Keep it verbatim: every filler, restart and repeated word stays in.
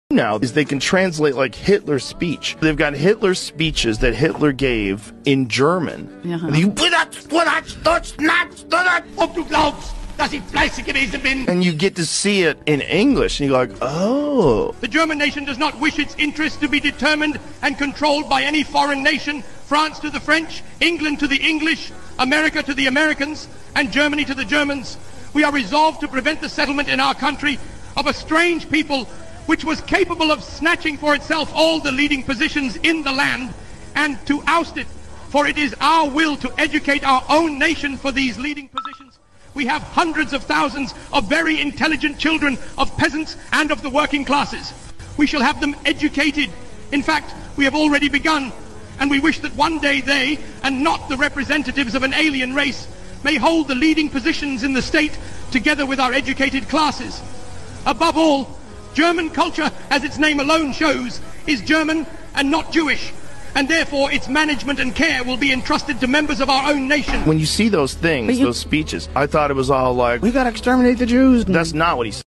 now is they can translate like Hitler's speech. They've got Hitler's speeches that Hitler gave in German. Ja. And, you, and you get to see it in English, and you're like, oh. The German nation does not wish its interests to be determined and controlled by any foreign nation. France to the French, England to the English, America to the Americans, and Germany to the Germans. We are resolved to prevent the settlement in our country of a strange people which was capable of snatching for itself all the leading positions in the land, and to oust it, for it is our will to educate our own nation for these leading positions. We have hundreds of thousands of very intelligent children of peasants and of the working classes. We shall have them educated. In fact, we have already begun, and we wish that one day they, and not the representatives of an alien race, may hold the leading positions in the state together with our educated classes. Above all, German culture, as its name alone shows, is German and not Jewish, and therefore its management and care will be entrusted to members of our own nation. When you see those things, you, those speeches, I thought it was all like, we gotta exterminate the Jews. That's not what he said.